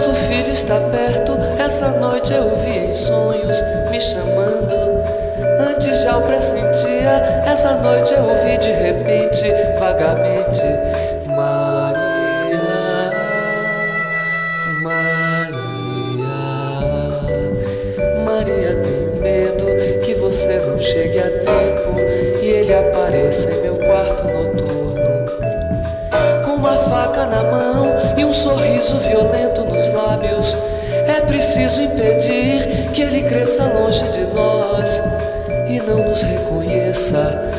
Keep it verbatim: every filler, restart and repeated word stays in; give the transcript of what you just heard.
Nosso filho está perto, essa noite eu o vi em sonhos me chamando. Antes já o pressentia, essa noite eu o vi de repente, vagamente. Maria, Maria, Maria, tenho medo que você não chegue a tempo e ele apareça em meu quarto noturno, com uma faca na mão e um sorriso violento nos lábios. É preciso impedir que ele cresça longe de nós e não nos reconheça.